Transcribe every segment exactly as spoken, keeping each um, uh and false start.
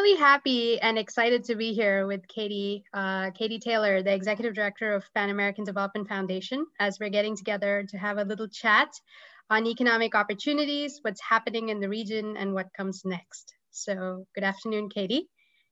really happy and excited to be here with Katie, uh, Katie Taylor, the Executive Director of Pan American Development Foundation, as we're getting together to have a little chat on economic opportunities, what's happening in the region, and what comes next. So good afternoon, Katie.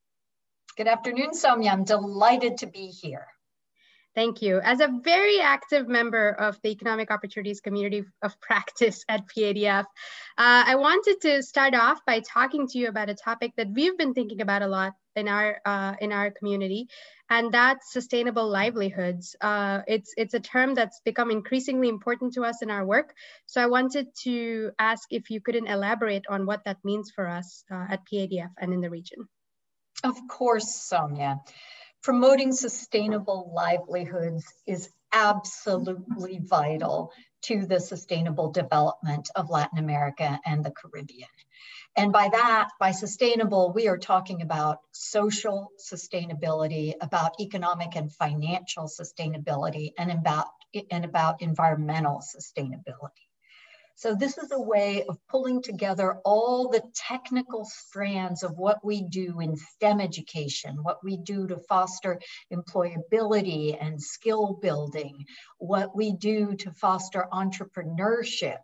Good afternoon, Soumya. I'm delighted to be here. Thank you. As a very active member of the Economic Opportunities Community of Practice at P A D F, uh, I wanted to start off by talking to you about a topic that we've been thinking about a lot in our uh, in our community, and that's sustainable livelihoods. Uh, it's it's a term that's become increasingly important to us in our work. So I wanted to ask if you couldn't elaborate on what that means for us uh, at P A D F and in the region. Of course, Soumya. Promoting sustainable livelihoods is absolutely vital to the sustainable development of Latin America and the Caribbean. And by that, by sustainable, we are talking about social sustainability, about economic and financial sustainability, and about, and about environmental sustainability. So this is a way of pulling together all the technical strands of what we do in STEM education, what we do to foster employability and skill building, what we do to foster entrepreneurship,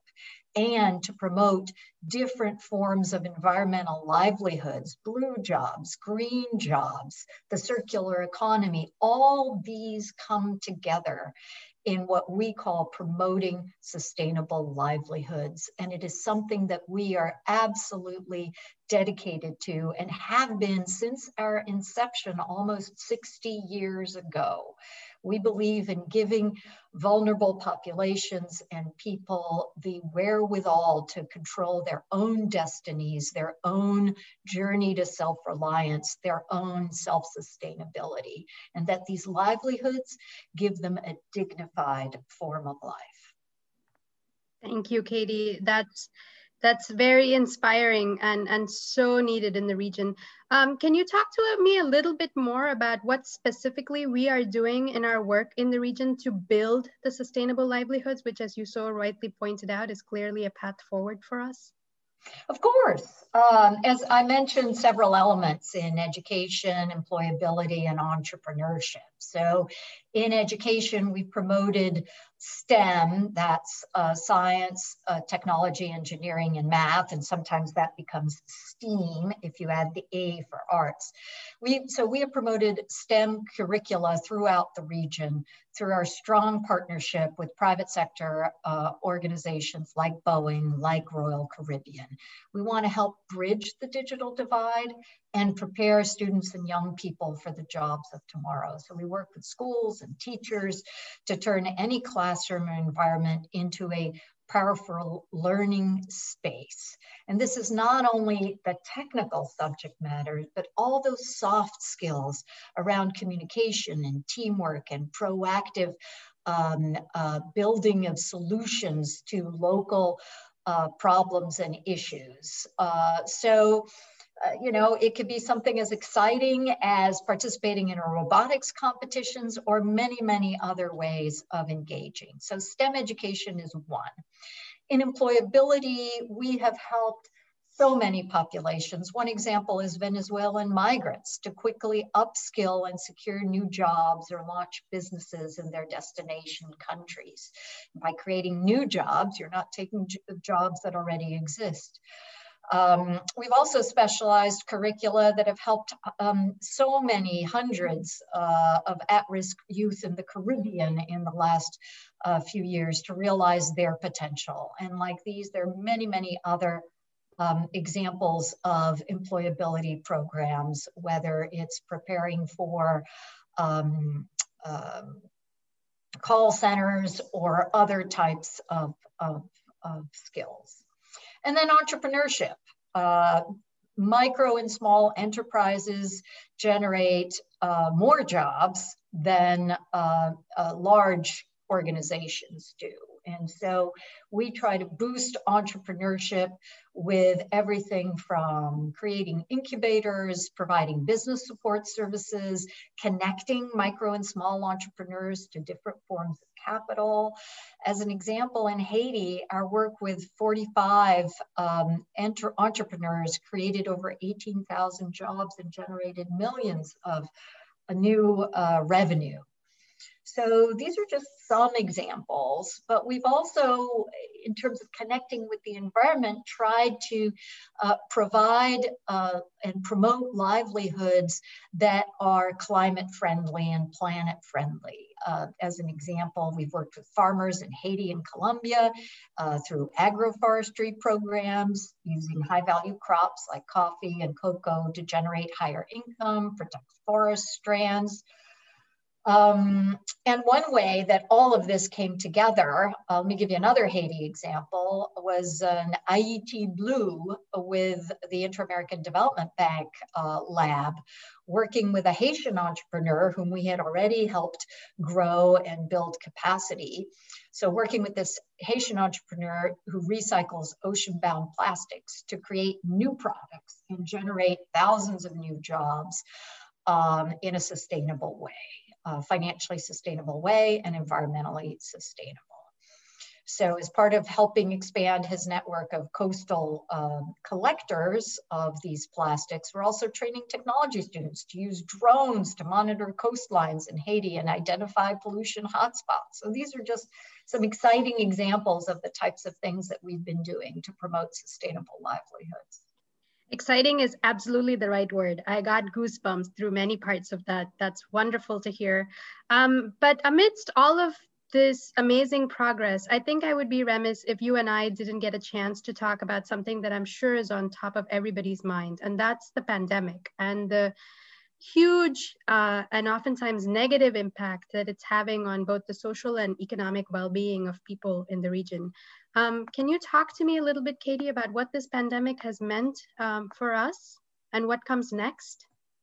and to promote different forms of environmental livelihoods, blue jobs, green jobs, the circular economy. All these come together in what we call promoting sustainable livelihoods. And it is something that we are absolutely dedicated to and have been since our inception almost sixty years ago. We believe in giving vulnerable populations and people the wherewithal to control their own destinies, their own journey to self-reliance, their own self-sustainability, and that these livelihoods give them a dignified form of life. Thank you, Katie. That's That's very inspiring and, and so needed in the region. Um, can you talk to me a little bit more about what specifically we are doing in our work in the region to build the sustainable livelihoods, which, as you so rightly pointed out, is clearly a path forward for us? Of course. Um, as I mentioned, several elements in education, employability, and entrepreneurship. So in education, we promoted STEM, that's uh, science, uh, technology, engineering, and math, and sometimes that becomes STEAM if you add the A for arts. We, so we have promoted STEM curricula throughout the region through our strong partnership with private sector uh, organizations like Boeing, like Royal Caribbean. We want to help bridge the digital divide and prepare students and young people for the jobs of tomorrow. So we work with schools and teachers to turn any classroom environment into a powerful learning space. And this is not only the technical subject matter, but all those soft skills around communication and teamwork and proactive um, uh, building of solutions to local uh, problems and issues. Uh, so, Uh, you know, it could be something as exciting as participating in a robotics competitions or many, many other ways of engaging. So STEM education is one. In employability, we have helped so many populations. One example is Venezuelan migrants to quickly upskill and secure new jobs or launch businesses in their destination countries. By creating new jobs, you're not taking jobs that already exist. Um, we've also specialized curricula that have helped um, so many hundreds uh, of at-risk youth in the Caribbean in the last uh, few years to realize their potential. And like these, there are many, many other um, examples of employability programs, whether it's preparing for um, uh, call centers or other types of, of, of skills. And then entrepreneurship. Uh, micro and small enterprises generate uh, more jobs than uh, uh, large organizations do. And so we try to boost entrepreneurship with everything from creating incubators, providing business support services, connecting micro and small entrepreneurs to different forms of capital. As an example, in Haiti, our work with forty-five um, enter- entrepreneurs created over eighteen thousand jobs and generated millions of a new uh, revenue. So these are just some examples, but we've also, in terms of connecting with the environment, tried to uh, provide uh, and promote livelihoods that are climate friendly and planet friendly. Uh, as an example, we've worked with farmers in Haiti and Colombia uh, through agroforestry programs, using high value crops like coffee and cocoa to generate higher income, protect forest strands. Um, and one way that all of this came together, uh, let me give you another Haiti example, was an Haiti Blue with the Inter-American Development Bank uh, lab, working with a Haitian entrepreneur whom we had already helped grow and build capacity. So working with this Haitian entrepreneur who recycles ocean-bound plastics to create new products and generate thousands of new jobs um, in a sustainable way. Uh, financially sustainable way and environmentally sustainable. So as part of helping expand his network of coastal um, collectors of these plastics, we're also training technology students to use drones to monitor coastlines in Haiti and identify pollution hotspots. So these are just some exciting examples of the types of things that we've been doing to promote sustainable livelihoods. Exciting is absolutely the right word. I got goosebumps through many parts of that. That's wonderful to hear. Um, but amidst all of this amazing progress, I think I would be remiss if you and I didn't get a chance to talk about something that I'm sure is on top of everybody's mind, and that's the pandemic and the huge uh, and oftentimes negative impact that it's having on both the social and economic well-being of people in the region. Um, can you talk to me a little bit, Katie, about what this pandemic has meant um, for us and what comes next?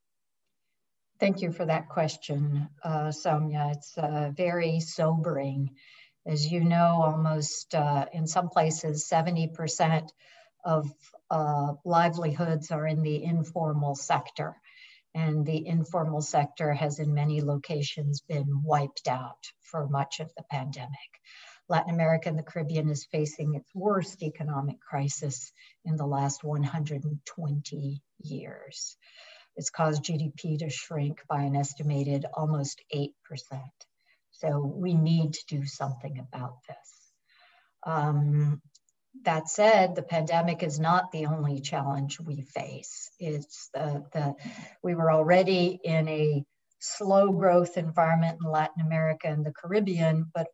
Thank you for that question, uh, Sonia. It's uh, very sobering. As you know, almost uh, in some places, seventy percent of uh, livelihoods are in the informal sector. And the informal sector has in many locations been wiped out for much of the pandemic. Latin America and the Caribbean is facing its worst economic crisis in the last one hundred twenty years. It's caused G D P to shrink by an estimated almost eight percent. So we need to do something about this. Um, That said, the pandemic is not the only challenge we face. It's the, the, we were already in a slow growth environment in Latin America and the Caribbean, but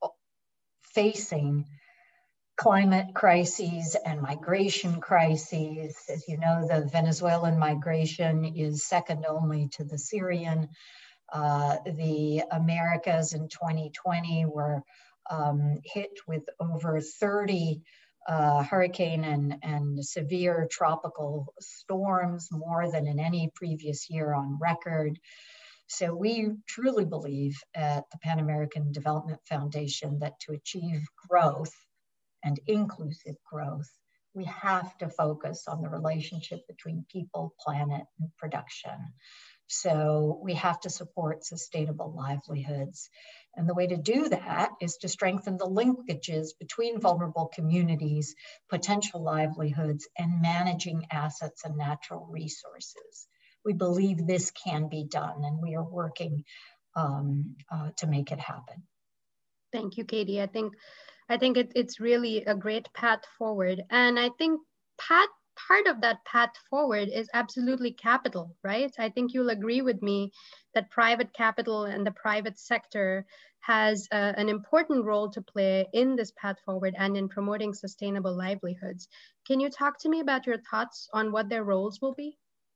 facing climate crises and migration crises. As you know, the Venezuelan migration is second only to the Syrian. Uh, the Americas in twenty twenty were um, hit with over thirty Uh, hurricane and, and severe tropical storms, more than in any previous year on record. So we truly believe at the Pan American Development Foundation that to achieve growth and inclusive growth, we have to focus on the relationship between people, planet, and production. So we have to support sustainable livelihoods. And the way to do that is to strengthen the linkages between vulnerable communities, potential livelihoods, and managing assets and natural resources. We believe this can be done, and we are working um, uh, to make it happen. Thank you, Katie. I think, I think it, it's really a great path forward. And I think path part of that path forward is absolutely capital, right? I think you'll agree with me that private capital and the private sector has uh, an important role to play in this path forward and in promoting sustainable livelihoods. Can you talk to me about your thoughts on what their roles will be?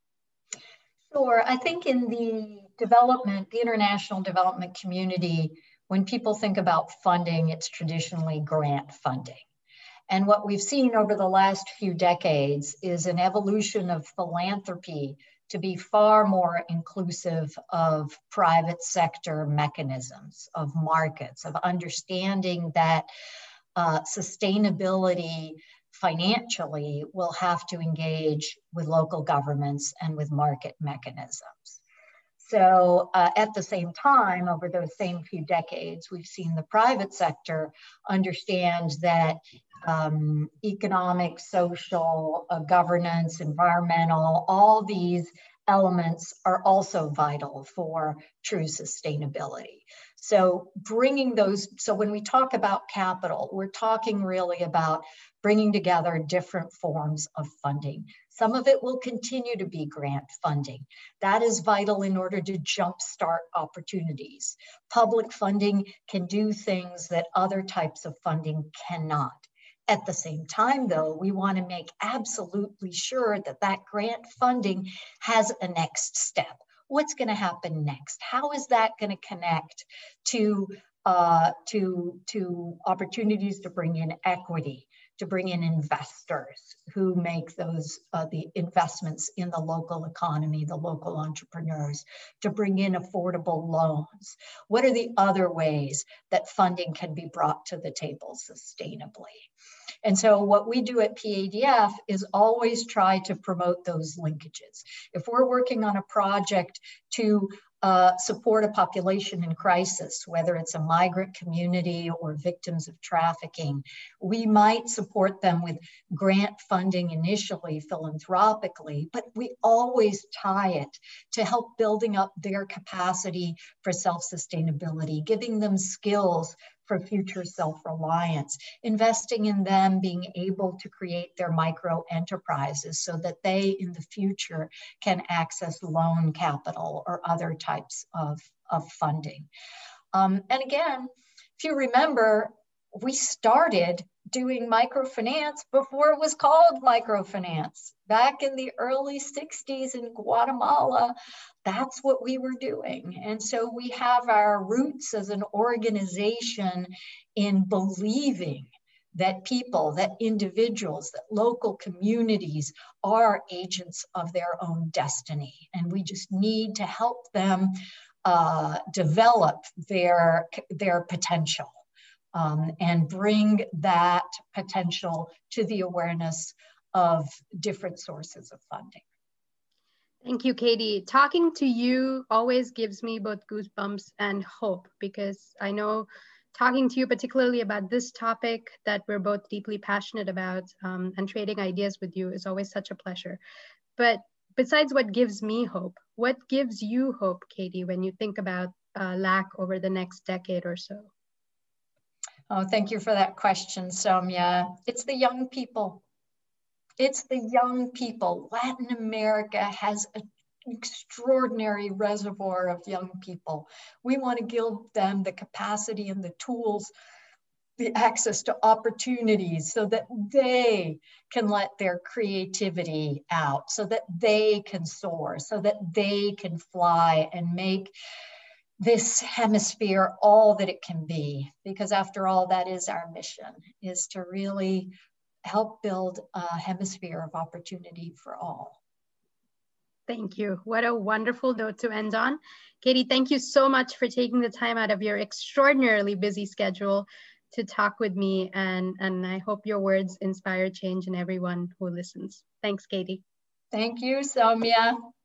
Sure. I think in the development, the international development community, when people think about funding, it's traditionally grant funding. And what we've seen over the last few decades is an evolution of philanthropy to be far more inclusive of private sector mechanisms, of markets, of understanding that uh, sustainability financially will have to engage with local governments and with market mechanisms. So uh, at the same time, over those same few decades, we've seen the private sector understand that um, economic, social, uh, governance, environmental, all these elements are also vital for true sustainability. So bringing those, so when we talk about capital, we're talking really about bringing together different forms of funding. Some of it will continue to be grant funding. That is vital in order to jumpstart opportunities. Public funding can do things that other types of funding cannot. At the same time, though, we want to make absolutely sure that that grant funding has a next step. What's going to happen next? How is that going to connect to, uh, to, to opportunities to bring in equity, to bring in investors who make those, uh, the investments in the local economy, the local entrepreneurs, to bring in affordable loans? What are the other ways that funding can be brought to the table sustainably? And so what we do at P A D F is always try to promote those linkages. If we're working on a project to uh, support a population in crisis, whether it's a migrant community or victims of trafficking, we might support them with grant funding initially, philanthropically, but we always tie it to help building up their capacity for self-sustainability, giving them skills for future self-reliance, investing in them being able to create their micro enterprises so that they in the future can access loan capital or other types of, of funding. Um, and again, if you remember, we started doing microfinance before it was called microfinance. Back in the early sixties in Guatemala, that's what we were doing. And so we have our roots as an organization in believing that people, that individuals, that local communities are agents of their own destiny. And we just need to help them uh, develop their, their potential. Um, and bring that potential to the awareness of different sources of funding. Thank you, Katie. Talking to you always gives me both goosebumps and hope, because I know talking to you particularly about this topic that we're both deeply passionate about, um, and trading ideas with you is always such a pleasure. But besides what gives me hope, what gives you hope, Katie, when you think about uh, L A C over the next decade or so? Oh, thank you for that question, Soumya. It's the young people. It's the young people. Latin America has an extraordinary reservoir of young people. We want to give them the capacity and the tools, the access to opportunities so that they can let their creativity out, so that they can soar, so that they can fly and make this hemisphere all that it can be, because after all, that is our mission, is to really help build a hemisphere of opportunity for all. Thank you. What a wonderful note to end on. Katie, thank you so much for taking the time out of your extraordinarily busy schedule to talk with me, and, and I hope your words inspire change in everyone who listens. Thanks, Katie. Thank you, Soumya.